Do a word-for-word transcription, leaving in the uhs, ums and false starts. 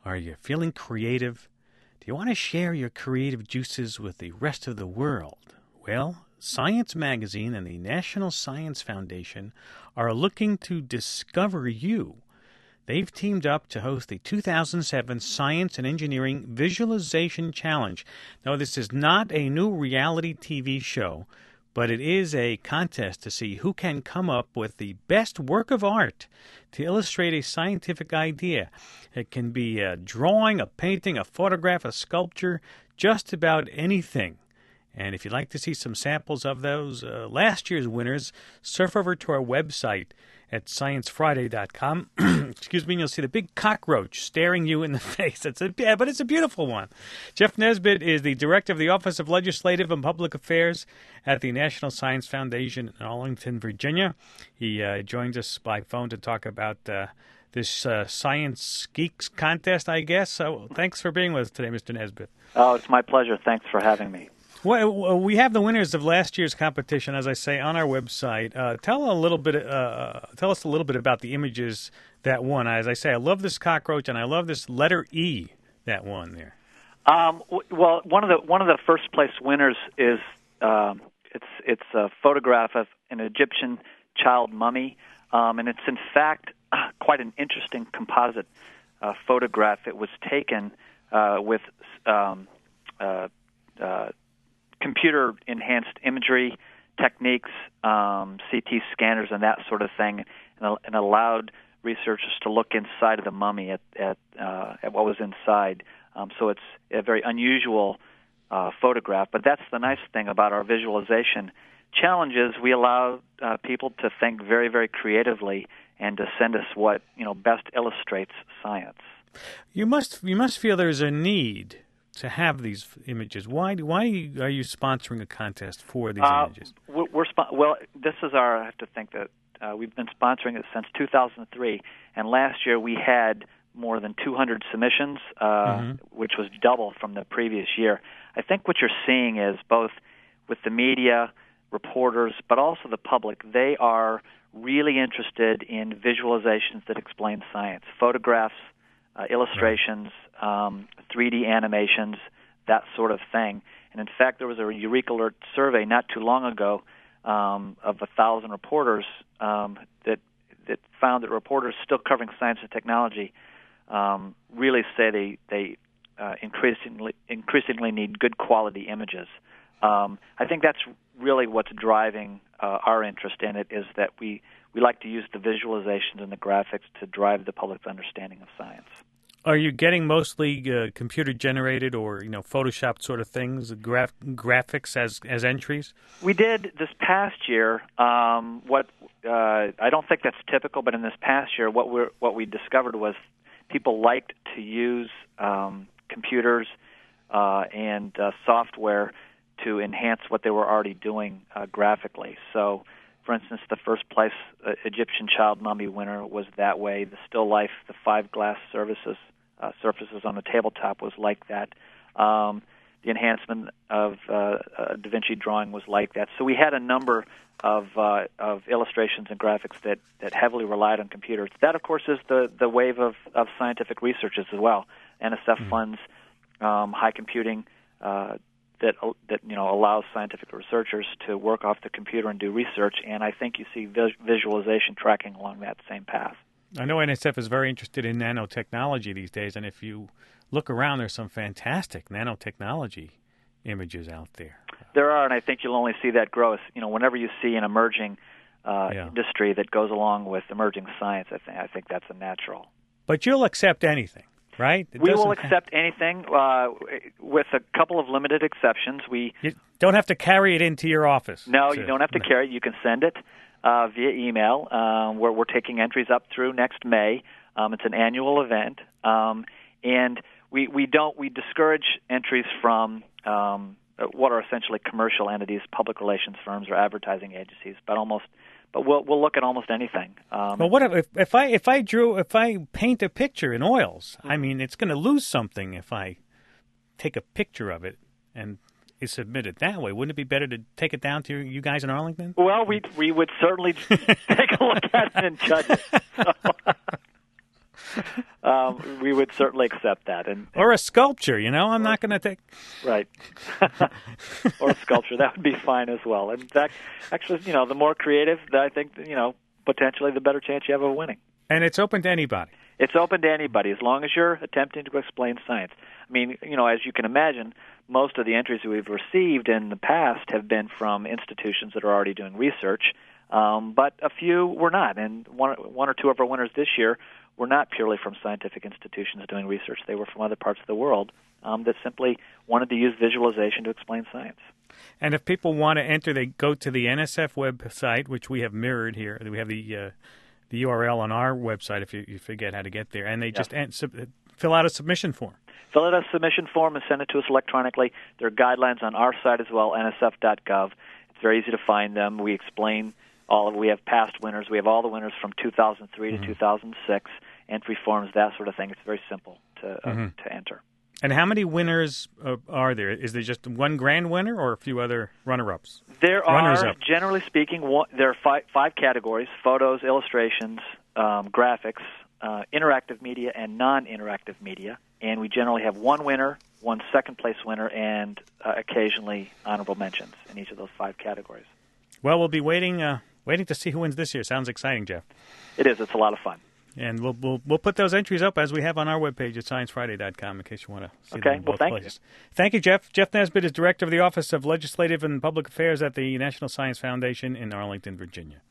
Are you feeling creative? Do you want to share your creative juices with the rest of the world? Well, Science Magazine and the National Science Foundation are looking to discover you. They've teamed up to host the two thousand seven Science and Engineering Visualization Challenge. Now, this is not a new reality T V show, but it is a contest to see who can come up with the best work of art to illustrate a scientific idea. It can be a drawing, a painting, a photograph, a sculpture, just about anything. And if you'd like to see some samples of those uh, last year's winners, surf over to our website at science friday dot com. Excuse me, and you'll see the big cockroach staring you in the face. It's a, yeah, but it's a beautiful one. Jeff Nesbitt is the director of the Office of Legislative and Public Affairs at the National Science Foundation in Arlington, Virginia. He uh, joins us by phone to talk about uh, this uh, Science Geeks contest, I guess. So thanks for being with us today, Mister Nesbitt. Oh, it's my pleasure. Thanks for having me. Well, we have the winners of last year's competition, as I say, on our website. Uh, tell a little bit. Uh, tell us a little bit about the images that won. As I say, I love this cockroach, and I love this letter E that won there. Um, well, one of the one of the first place winners is um, it's it's a photograph of an Egyptian child mummy, um, and it's in fact quite an interesting composite uh, photograph. It was taken uh, with um, uh, uh, computer-enhanced imagery techniques, um, C T scanners, and that sort of thing, and, and allowed researchers to look inside of the mummy at at, uh, at what was inside. Um, so it's a very unusual uh, photograph. But that's the nice thing about our visualization challenges. We allow uh, people to think very, very creatively and to send us what you know best illustrates science. You must you must feel there's a need to have these images. Why why are you sponsoring a contest for these uh, images? We're spo- well. This is our. I have to think that uh, we've been sponsoring it since two thousand three, and last year we had more than two hundred submissions, uh, mm-hmm. which was double from the previous year. I think what you're seeing is both with the media, reporters, but also the public. They are really interested in visualizations that explain science, photographs, uh, illustrations. Right. Um, three D animations, that sort of thing. And in fact, there was a Eureka Alert survey not too long ago um, of a thousand reporters um, that that found that reporters still covering science and technology um, really say they they uh, increasingly increasingly need good quality images. Um, I think that's really what's driving uh, our interest in it, is that we we like to use the visualizations and the graphics to drive the public's understanding of science. Are you getting mostly uh, computer-generated or, you know, Photoshop sort of things, graph- graphics as as entries? We did this past year. Um, what uh, I don't think that's typical, but in this past year, what we what we discovered was people liked to use um, computers uh, and uh, software to enhance what they were already doing uh, graphically. So, for instance, the first place uh, Egyptian child mummy winner was that way. The still life, the five glass surfaces, uh, surfaces on the tabletop was like that. Um, the enhancement of uh, uh, Da Vinci drawing was like that. So we had a number of uh, of illustrations and graphics that, that heavily relied on computers. That, of course, is the, the wave of, of scientific research as well. N S F mm-hmm. funds um, high computing uh, that that you know allows scientific researchers to work off the computer and do research, and I think you see vis- visualization tracking along that same path. I know N S F is very interested in nanotechnology these days, and if you look around, there's some fantastic nanotechnology images out there. There are, and I think you'll only see that grow. You know, whenever you see an emerging uh, yeah. industry that goes along with emerging science, I think I think that's a natural. But you'll accept anything. Right? It we will accept anything, uh, with a couple of limited exceptions. We you don't have to carry it into your office. No, to, you don't have to no. carry it. You can send it uh, via email. Uh, where we're taking entries up through next May. Um, it's an annual event, um, and we, we don't we discourage entries from um, what are essentially commercial entities, public relations firms, or advertising agencies, but almost. But we'll we'll look at almost anything. Um, well, what if, if I if I drew if I paint a picture in oils? Mm-hmm. I mean, it's going to lose something if I take a picture of it and submit it that way. Wouldn't it be better to take it down to you guys in Arlington? Well, we we would certainly take a look at it and judge it. So. um, we would certainly accept that. And, and or a sculpture, you know, I'm or, not going to take right, or a sculpture that would be fine as well. In fact, actually, you know, the more creative, I think, you know, potentially the better chance you have of winning. And it's open to anybody. It's open to anybody as long as you're attempting to explain science. I mean, you know, as you can imagine, most of the entries that we've received in the past have been from institutions that are already doing research, um, but a few were not. And one, one or two of our winners this year were not purely from scientific institutions doing research. They were from other parts of the world um, that simply wanted to use visualization to explain science. And if people want to enter, they go to the N S F website, which we have mirrored here. We have the uh, the U R L on our website if you, you forget how to get there. And they just yeah. ent- fill out a submission form. Fill out a submission form and send it to us electronically. There are guidelines on our site as well, N S F dot gov. It's very easy to find them. We explain all of. We have past winners. We have all the winners from two thousand three mm-hmm. to two thousand six, entry forms, that sort of thing. It's very simple to uh, mm-hmm. to enter. And how many winners uh, are there? Is there just one grand winner or a few other runner-ups? There are, generally speaking, one, there are five, five categories: photos, illustrations, um, graphics, uh, interactive media, and non-interactive media. And we generally have one winner, one second-place winner, and uh, occasionally honorable mentions in each of those five categories. Well, we'll be waiting uh, waiting to see who wins this year. Sounds exciting, Jeff. It is. It's a lot of fun. And we'll, we'll we'll put those entries up as we have on our webpage at science friday dot com in case you want to see okay. them in both well, thank places. You. Thank you, Jeff. Jeff Nesbitt is Director of the Office of Legislative and Public Affairs at the National Science Foundation in Arlington, Virginia.